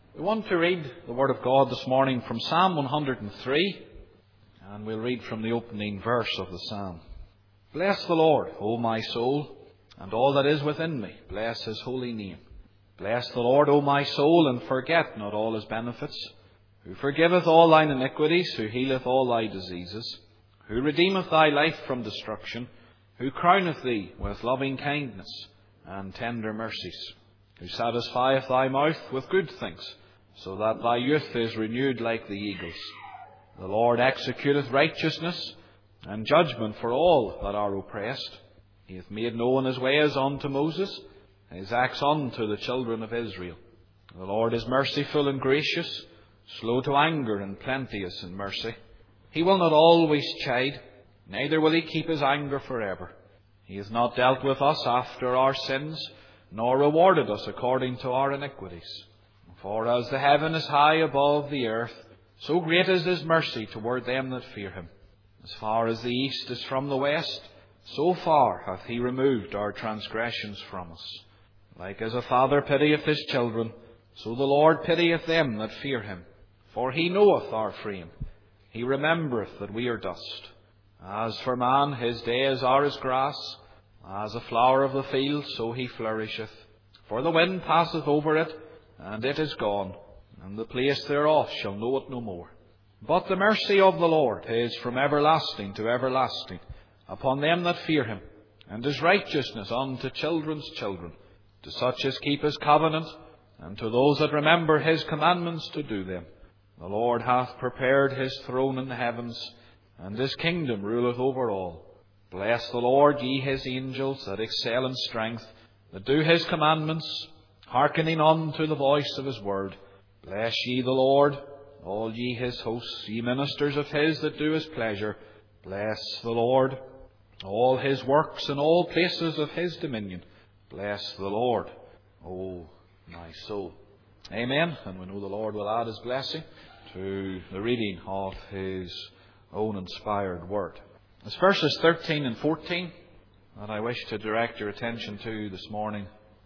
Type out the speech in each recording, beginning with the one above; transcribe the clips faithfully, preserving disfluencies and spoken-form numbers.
We want to read the Word of God this morning from Psalm one hundred three, and we'll read from the opening verse of the psalm. Bless the Lord, O my soul, and all that is within me. Bless His holy name. Bless the Lord, O my soul, and forget not all His benefits, who forgiveth all thine iniquities, who healeth all thy diseases, who redeemeth thy life from destruction, who crowneth thee with loving kindness and tender mercies, who satisfieth thy mouth with good things, so that thy youth is renewed like the eagles. The Lord executeth righteousness and judgment for all that are oppressed. He hath made known His ways unto Moses, His acts unto the children of Israel. The Lord is merciful and gracious, slow to anger and plenteous in mercy. He will not always chide, neither will He keep His anger forever. He hath not dealt with us after our sins, nor rewarded us according to our iniquities. For as the heaven is high above the earth, so great is His mercy toward them that fear Him. As far as the east is from the west, so far hath He removed our transgressions from us. Like as a father pitieth his children, so the Lord pitieth them that fear Him. For He knoweth our frame. He remembereth that we are dust. As for man, his days are as grass, as a flower of the field, so he flourisheth. For the wind passeth over it, and it is gone, and the place thereof shall know it no more. But the mercy of the Lord is from everlasting to everlasting upon them that fear Him, and His righteousness unto children's children, to such as keep His covenant, and to those that remember His commandments to do them. The Lord hath prepared His throne in the heavens, and His kingdom ruleth over all. Bless the Lord, ye His angels, that excel in strength, that do His commandments, hearkening unto the voice of His word. Bless ye the Lord, all ye His hosts, ye ministers of His that do His pleasure. Bless the Lord, all His works and all places of His dominion. Bless the Lord, O my soul. Amen. And we know the Lord will add His blessing to the reading of His own inspired word. It's verses thirteen and fourteen that I wish to direct your attention to this morning.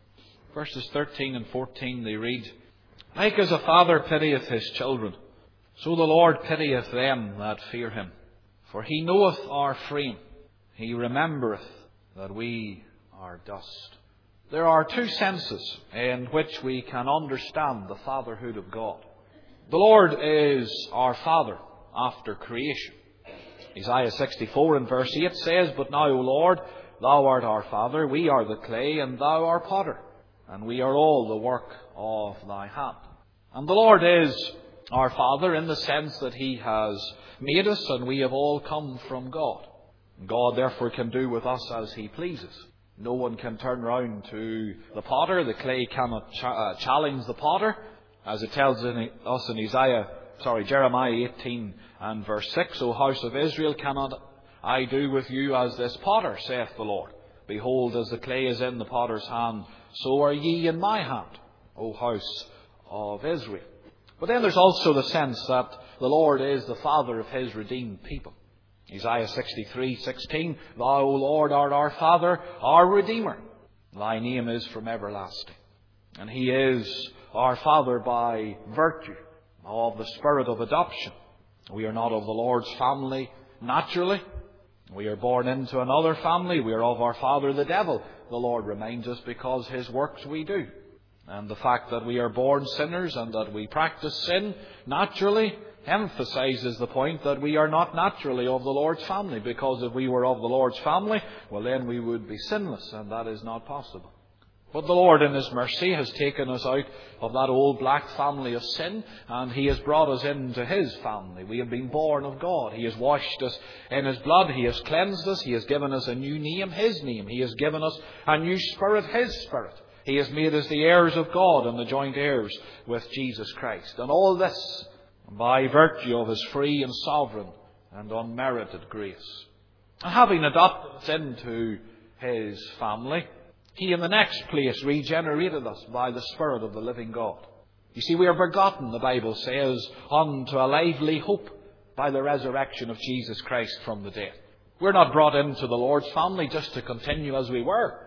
Verses thirteen and fourteen, they read, Like as a father pitieth his children, so the Lord pitieth them that fear Him. For He knoweth our frame. He remembereth that we are dust. There are two senses in which we can understand the fatherhood of God. The Lord is our Father after creation. Isaiah sixty-four and verse eight says, But now, O Lord, Thou art our Father, we are the clay, and Thou art potter, and we are all the work of Thy hand. And the Lord is our Father in the sense that He has made us, and we have all come from God. God therefore can do with us as He pleases. No one can turn round to the potter. The clay cannot ch- uh, challenge the potter, as it tells in, us in Isaiah, sorry, Jeremiah eighteen and verse six. O house of Israel, cannot I do with you as this potter, saith the Lord? Behold, as the clay is in the potter's hand, so are ye in my hand, O house of Israel. But then there's also the sense that the Lord is the Father of His redeemed people. Isaiah sixty-three sixteen, Thou, O Lord, art our Father, our Redeemer. Thy name is from everlasting. And He is our Father by virtue of the Spirit of adoption. We are not of the Lord's family naturally. We are born into another family. We are of our father the devil. The Lord reminds us because His works we do. And the fact that we are born sinners and that we practice sin naturally emphasizes the point that we are not naturally of the Lord's family. Because if we were of the Lord's family, well then we would be sinless, and that is not possible. But the Lord in His mercy has taken us out of that old black family of sin, and He has brought us into His family. We have been born of God. He has washed us in His blood. He has cleansed us. He has given us a new name, His name. He has given us a new spirit, His Spirit. He has made us the heirs of God and the joint heirs with Jesus Christ. And all this by virtue of His free and sovereign and unmerited grace. And having adopted us into His family, He in the next place regenerated us by the Spirit of the living God. You see, we are begotten, the Bible says, unto a lively hope by the resurrection of Jesus Christ from the dead. We're not brought into the Lord's family just to continue as we were.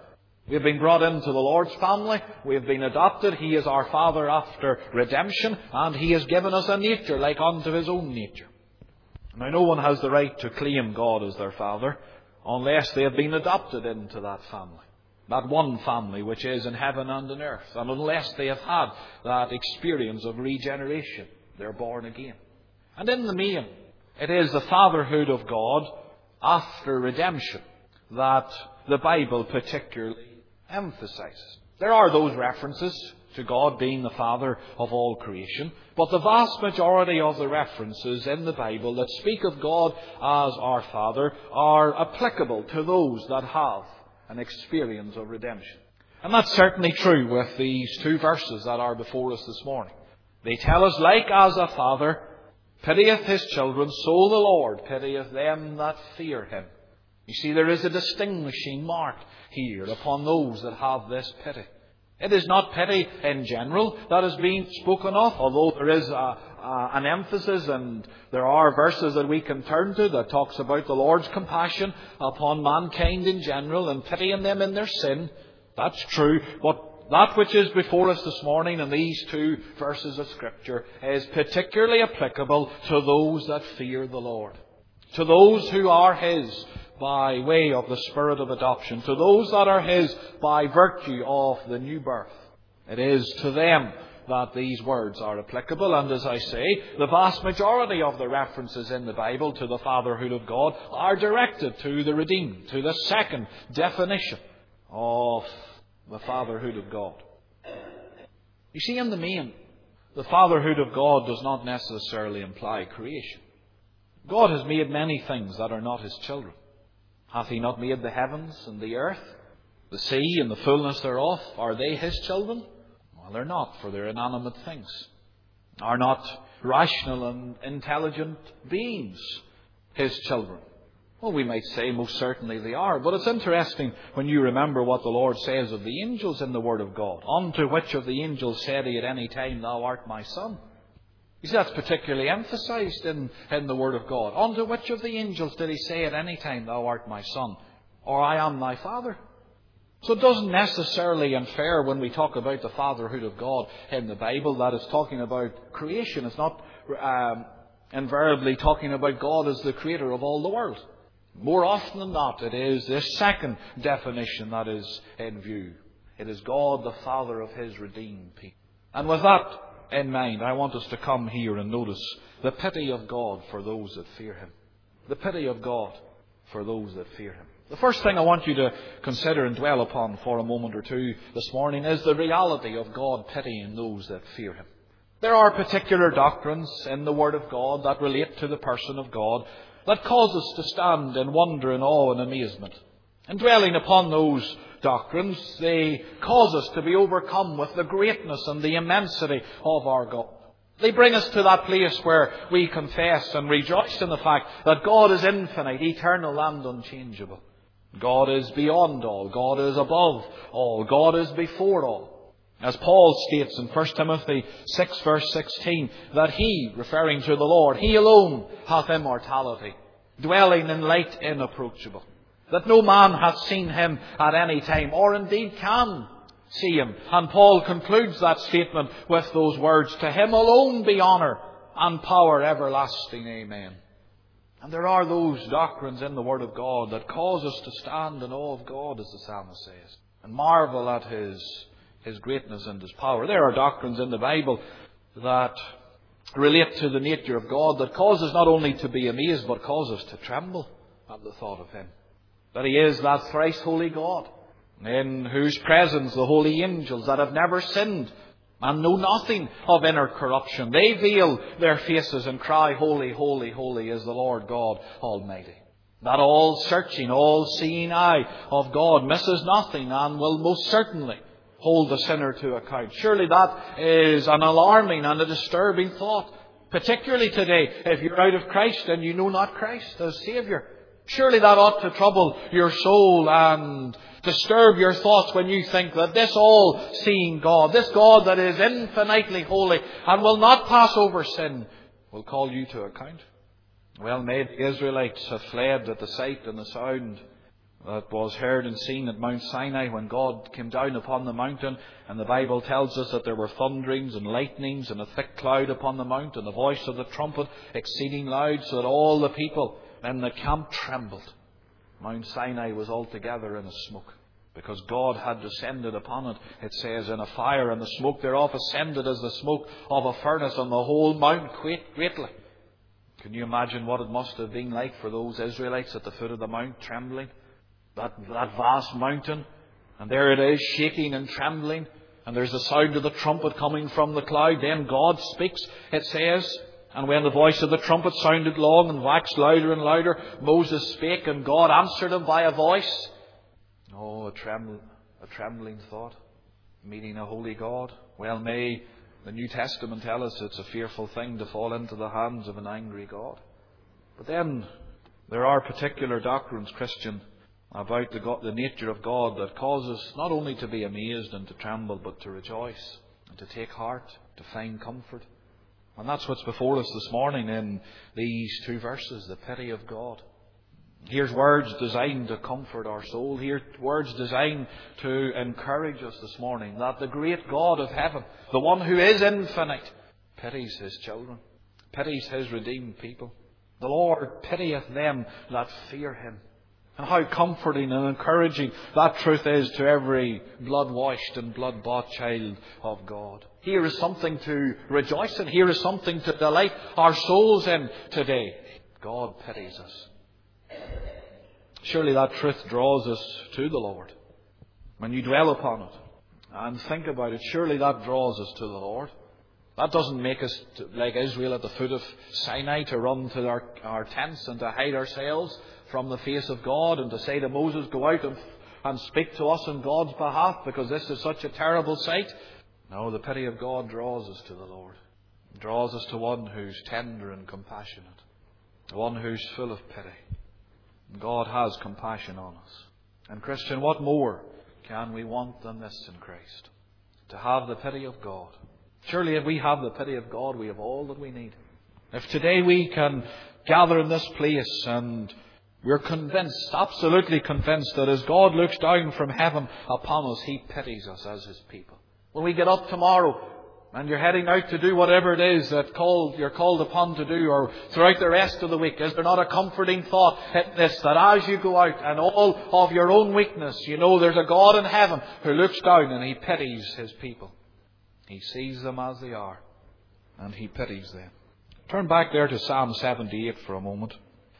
We have been brought into the Lord's family. We have been adopted. He is our Father after redemption. And He has given us a nature like unto His own nature. Now, no one has the right to claim God as their Father unless they have been adopted into that family. That one family which is in heaven and in earth. And unless they have had that experience of regeneration, they're born again. And in the main, it is the fatherhood of God after redemption that the Bible particularly emphasizes. There are those references to God being the Father of all creation, but the vast majority of the references in the Bible that speak of God as our Father are applicable to those that have an experience of redemption. And that's certainly true with these two verses that are before us this morning. They tell us, like as a father pitieth his children, so the Lord pitieth them that fear Him. You see, there is a distinguishing mark here upon those that have this pity. It is not pity in general that is being spoken of, although there is a, a, an emphasis, and there are verses that we can turn to that talks about the Lord's compassion upon mankind in general and pitying them in their sin. That's true. But that which is before us this morning in these two verses of Scripture is particularly applicable to those that fear the Lord. To those who are His by way of the Spirit of adoption. To those that are His by virtue of the new birth. It is to them that these words are applicable. And as I say, the vast majority of the references in the Bible to the fatherhood of God are directed to the redeemed, to the second definition of the fatherhood of God. You see, in the main, the fatherhood of God does not necessarily imply creation. God has made many things that are not His children. Hath He not made the heavens and the earth, the sea and the fullness thereof? Are they His children? Well, they're not, for they're inanimate things. Are not rational and intelligent beings His children? Well, we might say most certainly they are. But it's interesting when you remember what the Lord says of the angels in the Word of God. Unto which of the angels said He at any time, Thou art my Son? You see, that's particularly emphasized in, in the Word of God. Unto which of the angels did He say at any time, Thou art my Son? Or I am thy Father? So it doesn't necessarily infer when we talk about the fatherhood of God in the Bible that it's talking about creation. It's not um, invariably talking about God as the creator of all the world. More often than not, it is this second definition that is in view. It is God, the Father of His redeemed people. And with that in mind, I want us to come here and notice the pity of God for those that fear Him. The pity of God for those that fear Him. The first thing I want you to consider and dwell upon for a moment or two this morning is the reality of God pitying those that fear Him. There are particular doctrines in the Word of God that relate to the person of God that cause us to stand in wonder and awe and amazement. And dwelling upon those doctrines, they cause us to be overcome with the greatness and the immensity of our God. They bring us to that place where we confess and rejoice in the fact that God is infinite, eternal and unchangeable. God is beyond all. God is above all. God is before all. As Paul states in First Timothy six verse sixteen, that He, referring to the Lord, He alone hath immortality, dwelling in light inapproachable. That no man hath seen Him at any time, or indeed can see Him. And Paul concludes that statement with those words, To Him alone be honour and power everlasting. Amen. And there are those doctrines in the Word of God that cause us to stand in awe of God, as the psalmist says, and marvel at His, His greatness and His power. There are doctrines in the Bible that relate to the nature of God that cause us not only to be amazed, but cause us to tremble at the thought of Him. That He is that thrice holy God, in whose presence the holy angels that have never sinned and know nothing of inner corruption, they veil their faces and cry, Holy, holy, holy is the Lord God Almighty. That all-searching, all-seeing eye of God misses nothing and will most certainly hold the sinner to account. Surely that is an alarming and a disturbing thought, particularly today if you're out of Christ and you know not Christ as Saviour. Surely that ought to trouble your soul and disturb your thoughts when you think that this all-seeing God, this God that is infinitely holy and will not pass over sin, will call you to account. Well may the Israelites have fled at the sight and the sound that was heard and seen at Mount Sinai when God came down upon the mountain. And the Bible tells us that there were thunderings and lightnings and a thick cloud upon the mount, and the voice of the trumpet exceeding loud, so that all the people in the camp trembled. Mount Sinai was altogether in a smoke, because God had descended upon it, it says, in a fire, and the smoke thereof ascended as the smoke of a furnace, and the whole mount quaked greatly. Can you imagine what it must have been like for those Israelites at the foot of the mount, trembling? That, that vast mountain, and there it is, shaking and trembling, and there's the sound of the trumpet coming from the cloud. Then God speaks, it says, and when the voice of the trumpet sounded long and waxed louder and louder, Moses spake, and God answered him by a voice. Oh, a, tremble, a trembling thought, meeting a holy God. Well, may the New Testament tell us it's a fearful thing to fall into the hands of an angry God. But then there are particular doctrines, Christian, about the, God, the nature of God that cause us not only to be amazed and to tremble, but to rejoice and to take heart, to find comfort. And that's what's before us this morning in these two verses, the pity of God. Here's words designed to comfort our soul. Here's words designed to encourage us this morning that the great God of heaven, the one who is infinite, pities His children, pities His redeemed people. The Lord pitieth them that fear Him. And how comforting and encouraging that truth is to every blood-washed and blood-bought child of God. Here is something to rejoice in. Here is something to delight our souls in today. God pities us. Surely that truth draws us to the Lord. When you dwell upon it and think about it, surely that draws us to the Lord. That doesn't make us like Israel at the foot of Sinai, to run to our, our tents and to hide ourselves from the face of God and to say to Moses, go out and, and speak to us on God's behalf because this is such a terrible sight. No, the pity of God draws us to the Lord. It draws us to one who's tender and compassionate, one who's full of pity. God has compassion on us. And Christian, what more can we want than this in Christ? To have the pity of God. Surely if we have the pity of God, we have all that we need. If today we can gather in this place and we're convinced, absolutely convinced, that as God looks down from heaven upon us, He pities us as His people. When we get up tomorrow and you're heading out to do whatever it is that called, you're called upon to do, or throughout the rest of the week, is there not a comforting thought in this, that as you go out and all of your own weakness, you know there's a God in heaven who looks down and He pities His people. He sees them as they are and He pities them. Turn back there to Psalm seventy-eight for a moment.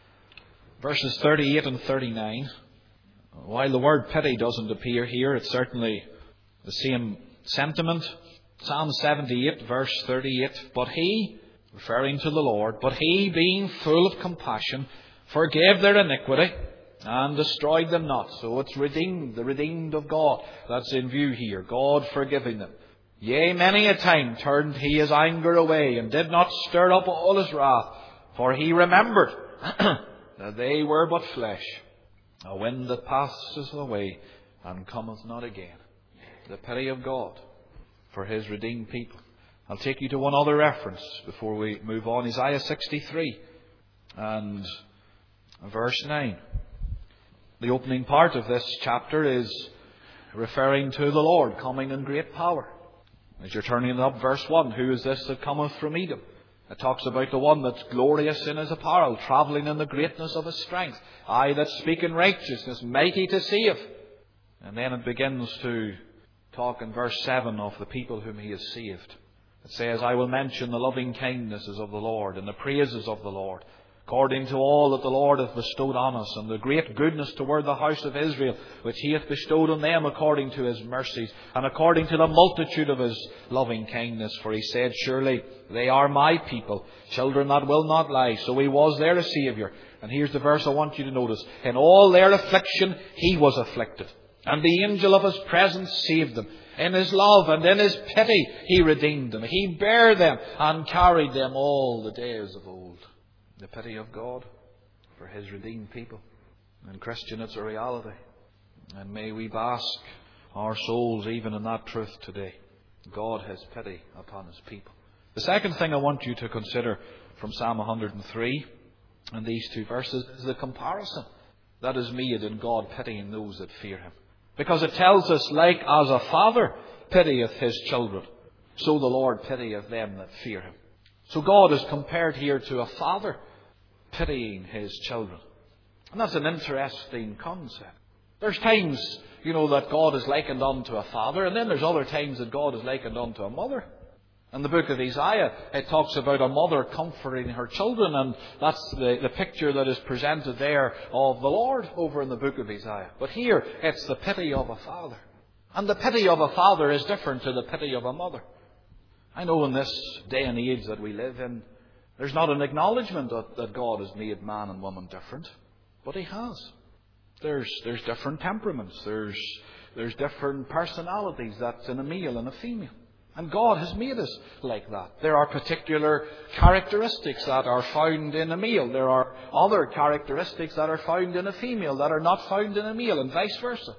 Verses thirty-eight and thirty-nine. While the word pity doesn't appear here, it's certainly the same sentiment. Psalm seventy-eight, verse thirty-eight. But He, referring to the Lord, but He, being full of compassion, forgave their iniquity and destroyed them not. So it's redeemed, the redeemed of God that's in view here. God forgiving them. Yea, many a time turned He His anger away, and did not stir up all His wrath. For He remembered that they were but flesh, a wind that passeth away and cometh not again. The pity of God for His redeemed people. I'll take you to one other reference before we move on. Isaiah sixty-three and verse nine. The opening part of this chapter is referring to the Lord coming in great power. As you're turning it up, verse one, who is this that cometh from Edom? It talks about the one that's glorious in his apparel, travelling in the greatness of his strength. I that speak in righteousness, mighty to save. And then it begins to talk in verse seven of the people whom He has saved. It says, I will mention the loving kindnesses of the Lord and the praises of the Lord, according to all that the Lord hath bestowed on us, and the great goodness toward the house of Israel, which He hath bestowed on them according to His mercies, and according to the multitude of His loving kindness. For He said, surely they are my people, children that will not lie. So He was their Saviour. And here's the verse I want you to notice. In all their affliction He was afflicted, and the angel of His presence saved them. In His love and in His pity He redeemed them. He bare them and carried them all the days of old. The pity of God for His redeemed people. And Christian, it's a reality. And may we bask our souls even in that truth today. God has pity upon His people. The second thing I want you to consider from Psalm one hundred three and these two verses is the comparison that is made in God pitying those that fear him. Because it tells us, like as a father pitieth his children, so the Lord pitieth them that fear him. So God is compared here to a father pitying his children. And that's an interesting concept. There's times, you know, that God is likened unto a father, and then there's other times that God is likened unto a mother. In the book of Isaiah, it talks about a mother comforting her children, and that's the, the picture that is presented there of the Lord over in the book of Isaiah. But here, it's the pity of a father. And the pity of a father is different to the pity of a mother. I know in this day and age that we live in, there's not an acknowledgement that, that God has made man and woman different, but he has. There's, there's different temperaments, there's, there's different personalities that's in a male and a female. And God has made us like that. There are particular characteristics that are found in a male. There are other characteristics that are found in a female that are not found in a male, and vice versa.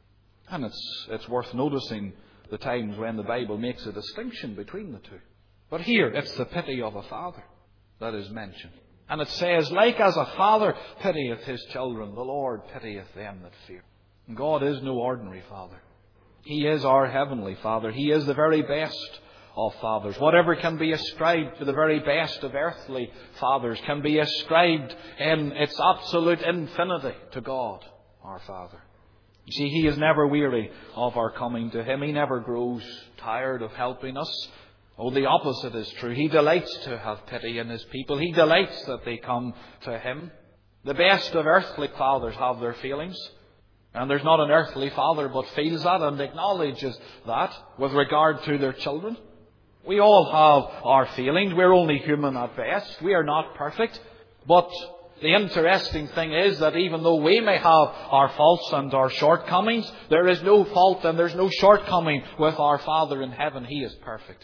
And it's, it's worth noticing the times when the Bible makes a distinction between the two. But here, it's the pity of a father that is mentioned. And it says, like as a father pitieth his children, the Lord pitieth them that fear. And God is no ordinary father. He is our heavenly Father. He is the very best of fathers. Whatever can be ascribed to the very best of earthly fathers can be ascribed in its absolute infinity to God, our Father. You see, He is never weary of our coming to Him. He never grows tired of helping us. Oh, the opposite is true. He delights to have pity in His people. He delights that they come to Him. The best of earthly fathers have their feelings. And there's not an earthly father but feels that and acknowledges that with regard to their children. We all have our feelings. We're only human at best. We are not perfect. But the interesting thing is that even though we may have our faults and our shortcomings, there is no fault and there's no shortcoming with our Father in heaven. He is perfect.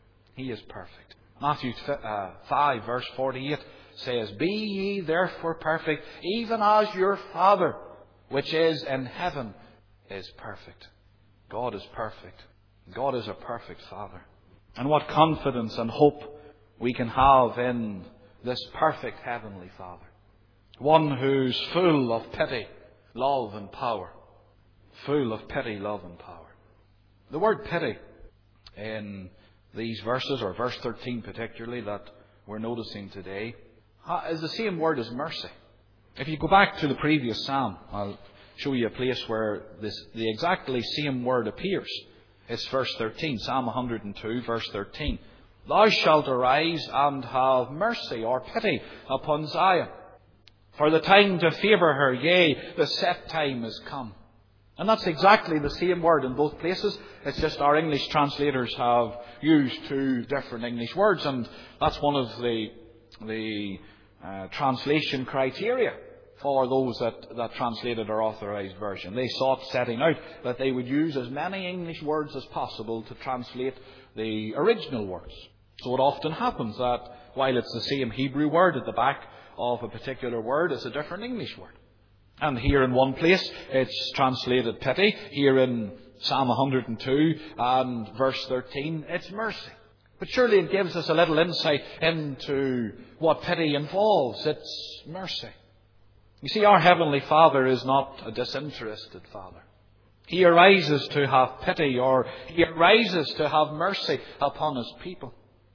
He is perfect. Matthew five verse forty-eight says, Be ye therefore perfect, even as your Father which is in heaven is perfect. God is perfect. God is a perfect Father. And what confidence and hope we can have in this perfect heavenly Father. One who's full of pity, love and power. Full of pity, love and power. The word pity in these verses, or verse thirteen particularly that we're noticing today, is the same word as mercy. If you go back to the previous psalm, I'll show you a place where this, the exactly same word appears. It's verse thirteen, Psalm one hundred two, verse thirteen. Thou shalt arise and have mercy or pity upon Zion. For the time to favour her, yea, the set time is come. And that's exactly the same word in both places. It's just our English translators have used two different English words, and that's one of the, the uh, translation criteria for those that, that translated our authorized version. They sought, setting out, that they would use as many English words as possible to translate the original words. So it often happens that while it's the same Hebrew word at the back of a particular word, it's a different English word. And here in one place, it's translated pity. Here in Psalm one hundred two and verse thirteen, it's mercy. But surely it gives us a little insight into what pity involves. It's mercy. You see, our Heavenly Father is not a disinterested Father. He arises to have pity, or He arises to have mercy upon His people.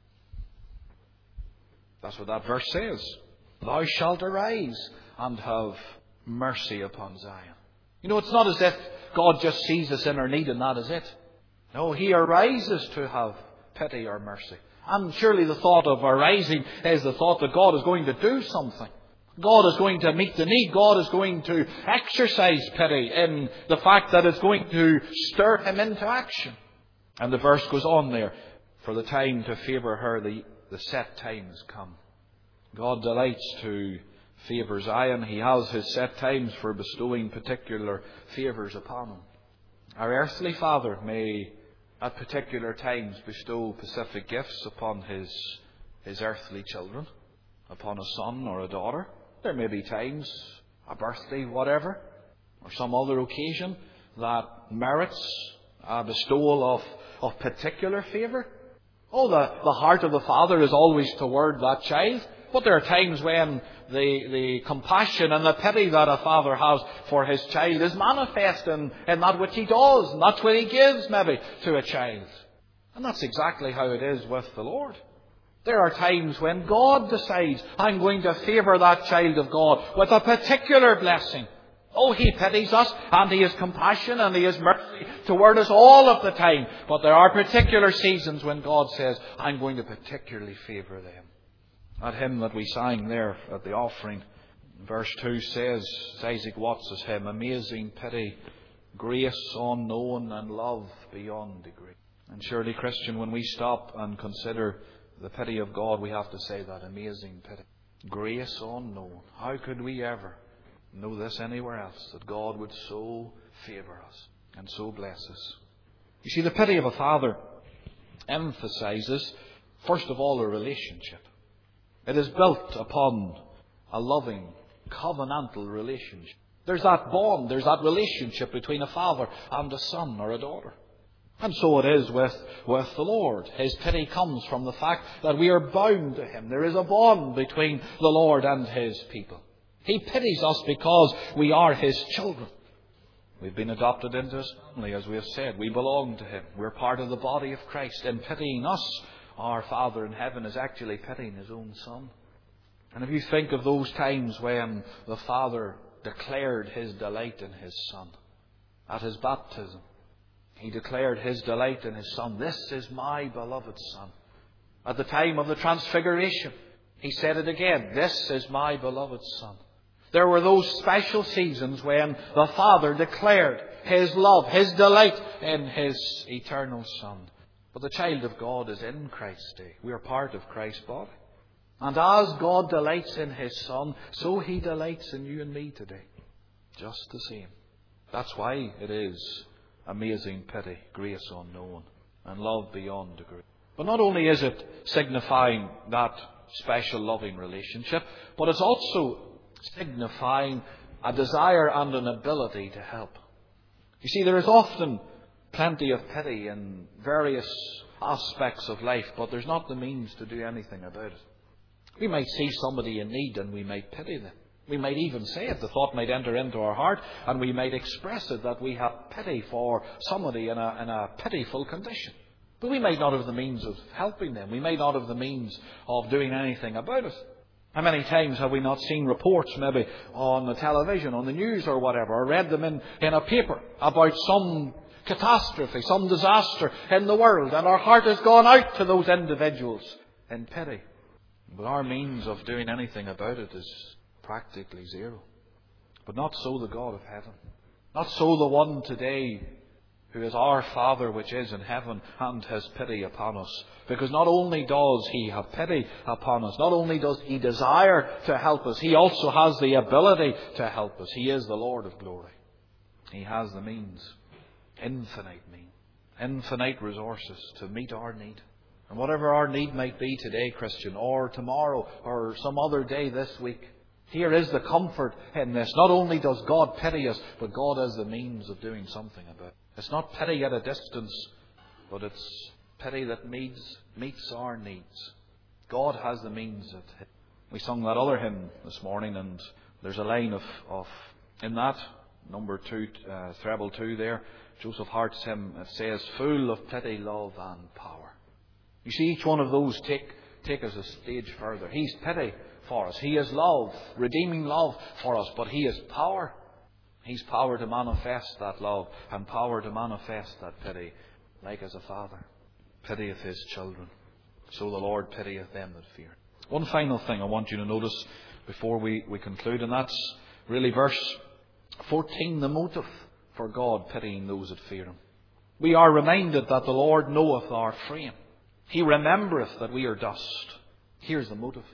That's what that verse says. Thou shalt arise and have mercy upon Zion. You know, it's not as if God just sees us in our need and that is it. No, He arises to have pity or mercy. And surely the thought of arising is the thought that God is going to do something. God is going to meet the need. God is going to exercise pity in the fact that it's going to stir Him into action. And the verse goes on there. For the time to favour her, the, the set time has come. God delights to favour Zion. He has His set times for bestowing particular favours upon Him. Our earthly Father may at particular times bestow specific gifts upon His, His earthly children, upon a son or a daughter. There may be times, a birthday, whatever, or some other occasion that merits a bestowal of, of particular favour. Oh, the, the heart of the Father is always toward that child. But there are times when the, the compassion and the pity that a father has for his child is manifest in, in that which he does, and that's what he gives maybe to a child. And that's exactly how it is with the Lord. There are times when God decides, I'm going to favour that child of God with a particular blessing. Oh, He pities us, and He has compassion, and He has mercy toward us all of the time. But there are particular seasons when God says, I'm going to particularly favour them. That hymn that we sang there at the offering, verse two says, it's Isaac Watts' hymn, amazing pity, grace unknown, and love beyond degree. And surely, Christian, when we stop and consider the pity of God, we have to say that, amazing pity, grace unknown. How could we ever know this anywhere else, that God would so favour us and so bless us? You see, the pity of a father emphasises, first of all, a relationship. It is built upon a loving, covenantal relationship. There's that bond, there's that relationship between a father and a son or a daughter. And so it is with, with the Lord. His pity comes from the fact that we are bound to Him. There is a bond between the Lord and His people. He pities us because we are His children. We've been adopted into His family, as we have said. We belong to Him. We're part of the body of Christ. In pitying us, our Father in heaven is actually pitying His own Son. And if you think of those times when the Father declared His delight in His Son, at His baptism, He declared His delight in His Son. This is my beloved Son. At the time of the Transfiguration, He said it again. This is my beloved Son. There were those special seasons when the Father declared His love, His delight in His eternal Son. But the child of God is in Christ's day. We are part of Christ's body. And as God delights in His Son, so He delights in you and me today. Just the same. That's why it is amazing pity, grace unknown, and love beyond degree. But not only is it signifying that special loving relationship, but it's also signifying a desire and an ability to help. You see, there is often plenty of pity in various aspects of life, but there's not the means to do anything about it. We might see somebody in need and we might pity them. We might even say it. The thought might enter into our heart, and we might express it that we have pity for somebody in a, in a pitiful condition. But we might not have the means of helping them. We may not have the means of doing anything about it. How many times have we not seen reports, maybe on the television, on the news or whatever, or read them in, in a paper about some catastrophe, some disaster in the world, and our heart has gone out to those individuals in pity. But our means of doing anything about it is practically zero. But not so the God of heaven. Not so the one today who is our Father which is in heaven and has pity upon us. Because not only does He have pity upon us, not only does He desire to help us, He also has the ability to help us. He is the Lord of glory. He has the means, infinite means, infinite resources to meet our need. And whatever our need might be today, Christian, or tomorrow, or some other day this week, here is the comfort in this. Not only does God pity us, but God has the means of doing something about it. It's not pity at a distance, but it's pity that meets, meets our needs. God has the means of it. We sung that other hymn this morning, and there's a line of, of in that, number two, uh, treble two there, Joseph Hart's hymn, it says, full of pity, love and power. You see, each one of those take, take us a stage further. He's pity for us. He is love, redeeming love for us, but He is power. He's power to manifest that love and power to manifest that pity, like as a father pitieth his children. So the Lord pitieth them that fear. One final thing I want you to notice before we, we conclude, and that's really verse fourteen, the motive for God pitying those that fear Him. We are reminded that the Lord knoweth our frame. He remembereth that we are dust. Here's the motive.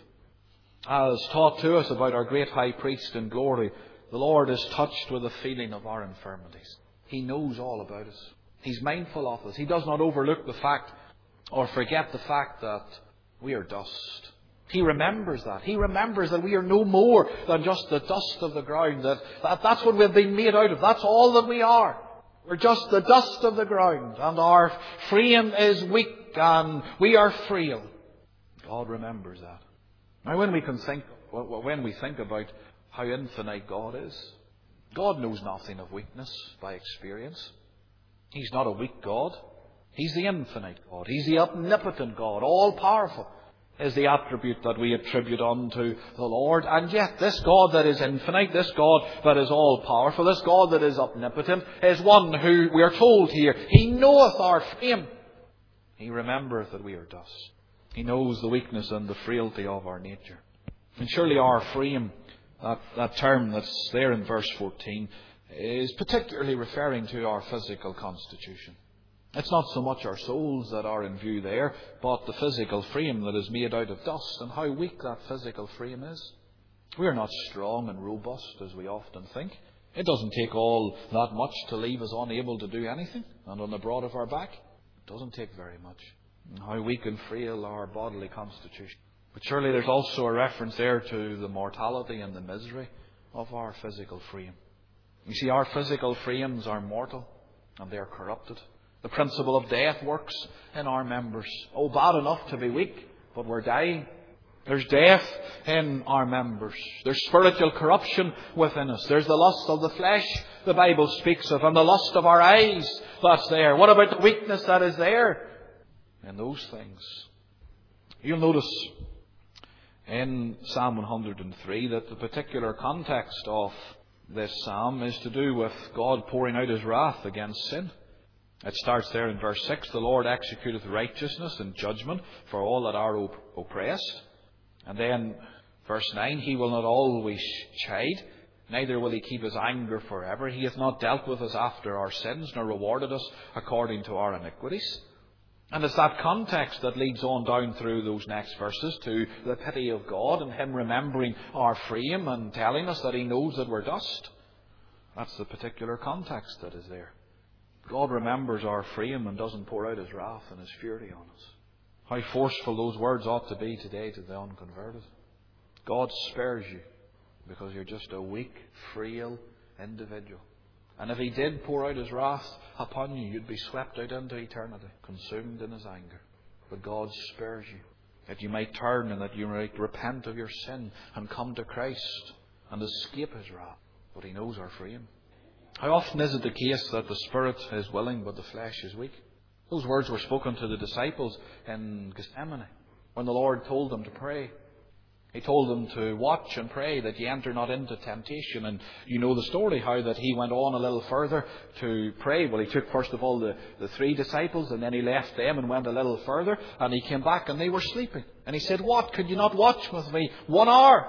As taught to us about our great high priest in glory, the Lord is touched with the feeling of our infirmities. He knows all about us. He's mindful of us. He does not overlook the fact or forget the fact that we are dust. He remembers that. He remembers that we are no more than just the dust of the ground. That, that that's what we've been made out of. That's all that we are. We're just the dust of the ground, and our frame is weak and we are frail. God remembers that. Now, when we can think, when we think about how infinite God is, God knows nothing of weakness by experience. He's not a weak God. He's the infinite God. He's the omnipotent God, all-powerful is the attribute that we attribute unto the Lord. And yet this God that is infinite, this God that is all-powerful, this God that is omnipotent, is one who, we are told here, He knoweth our frame. He remembereth that we are dust. He knows the weakness and the frailty of our nature. And surely our frame, that, that term that's there in verse fourteen, is particularly referring to our physical constitution. It's not so much our souls that are in view there, but the physical frame that is made out of dust, and how weak that physical frame is. We are not strong and robust as we often think. It doesn't take all that much to leave us unable to do anything, and on the broad of our back. It doesn't take very much. And how weak and frail our bodily constitution. But surely there's also a reference there to the mortality and the misery of our physical frame. You see, our physical frames are mortal, and they are corrupted. The principle of death works in our members. Oh, bad enough to be weak, but we're dying. There's death in our members. There's spiritual corruption within us. There's the lust of the flesh the Bible speaks of, and the lust of our eyes that's there. What about the weakness that is there in those things? You'll notice in Psalm one hundred three that the particular context of this psalm is to do with God pouring out His wrath against sin. It starts there in verse six, the Lord executeth righteousness and judgment for all that are op- oppressed. And then verse nine, He will not always chide, neither will He keep His anger forever. He hath not dealt with us after our sins, nor rewarded us according to our iniquities. And it's that context that leads on down through those next verses to the pity of God and Him remembering our frame and telling us that He knows that we're dust. That's the particular context that is there. God remembers our frame and doesn't pour out His wrath and His fury on us. How forceful those words ought to be today to the unconverted. God spares you because you're just a weak, frail individual. And if He did pour out His wrath upon you, you'd be swept out into eternity, consumed in His anger. But God spares you, that you might turn and that you might repent of your sin and come to Christ and escape His wrath. But He knows our frame. How often is it the case that the spirit is willing but the flesh is weak? Those words were spoken to the disciples in Gethsemane when the Lord told them to pray. He told them to watch and pray that ye enter not into temptation. And you know the story, how that He went on a little further to pray. Well, He took first of all the, the three disciples, and then He left them and went a little further, and He came back and they were sleeping. And He said, what, could you not watch with me one hour?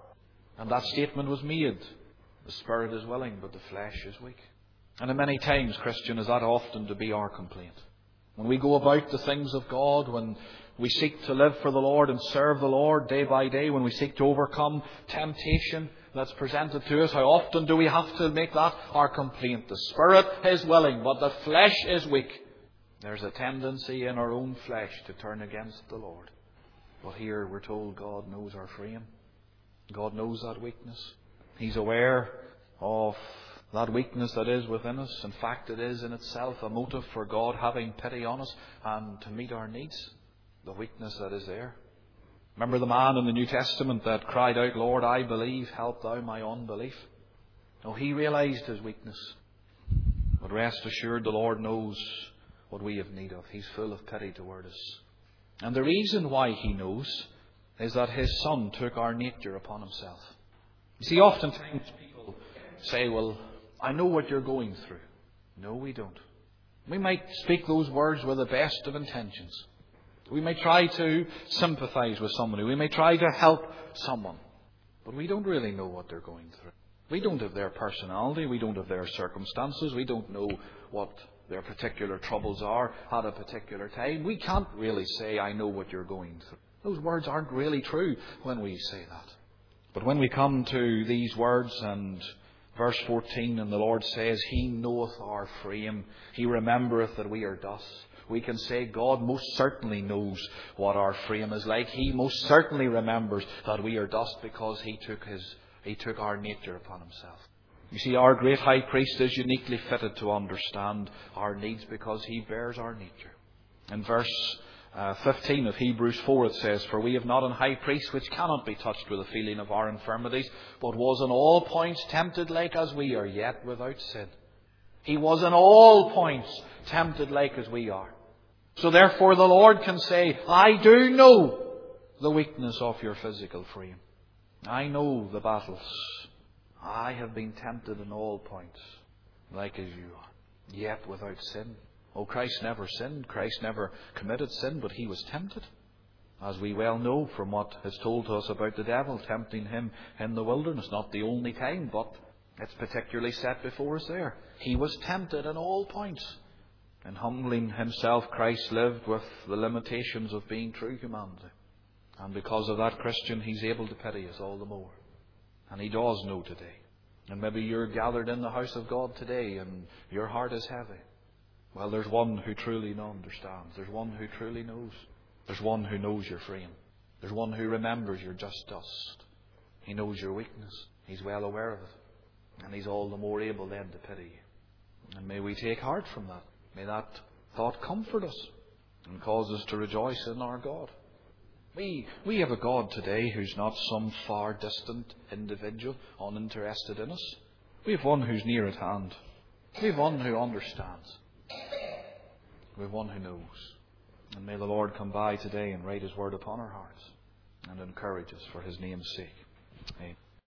And that statement was made. The spirit is willing, but the flesh is weak. And in many times, Christian, is that often to be our complaint. When we go about the things of God, when we seek to live for the Lord and serve the Lord day by day, when we seek to overcome temptation that's presented to us, how often do we have to make that our complaint? The spirit is willing, but the flesh is weak. There's a tendency in our own flesh to turn against the Lord. But here we're told God knows our frame. God knows that weakness. He's aware of that weakness that is within us. In fact, it is in itself a motive for God having pity on us and to meet our needs. The weakness that is there. Remember the man in the New Testament that cried out, Lord, I believe, help thou my unbelief. No, he realized his weakness. But rest assured, the Lord knows what we have need of. He's full of pity toward us. And the reason why He knows is that His Son took our nature upon Himself. You see, oftentimes people say, well, I know what you're going through. No, we don't. We might speak those words with the best of intentions. We may try to sympathize with somebody. We may try to help someone. But we don't really know what they're going through. We don't have their personality. We don't have their circumstances. We don't know what their particular troubles are at a particular time. We can't really say, I know what you're going through. Those words aren't really true when we say that. But when we come to these words and verse fourteen, and the Lord says, He knoweth our frame, He remembereth that we are dust, we can say God most certainly knows what our frame is like. He most certainly remembers that we are dust because He took his, He took our nature upon Himself. You see, our great high priest is uniquely fitted to understand our needs because He bears our nature. In verse uh, fifteen of Hebrews four, it says, "For we have not an high priest which cannot be touched with the feeling of our infirmities, but was in all points tempted like as we are, yet without sin." He was in all points tempted like as we are. So therefore the Lord can say, "I do know the weakness of your physical frame. I know the battles. I have been tempted in all points, like as you are, yet without sin." Oh, Christ never sinned. Christ never committed sin, but he was tempted. As we well know from what is told to us about the devil tempting him in the wilderness. Not the only time, but it's particularly set before us there. He was tempted in all points. In humbling himself, Christ lived with the limitations of being true humanity. And because of that, Christian, he's able to pity us all the more. And he does know today. And maybe you're gathered in the house of God today and your heart is heavy. Well, there's one who truly understands. There's one who truly knows. There's one who knows your frame. There's one who remembers you're just dust. He knows your weakness. He's well aware of it. And he's all the more able then to pity you. And may we take heart from that. May that thought comfort us and cause us to rejoice in our God. We, we have a God today who's not some far distant individual uninterested in us. We have one who's near at hand. We have one who understands. We have one who knows. And may the Lord come by today and write his word upon our hearts and encourage us for his name's sake. Amen.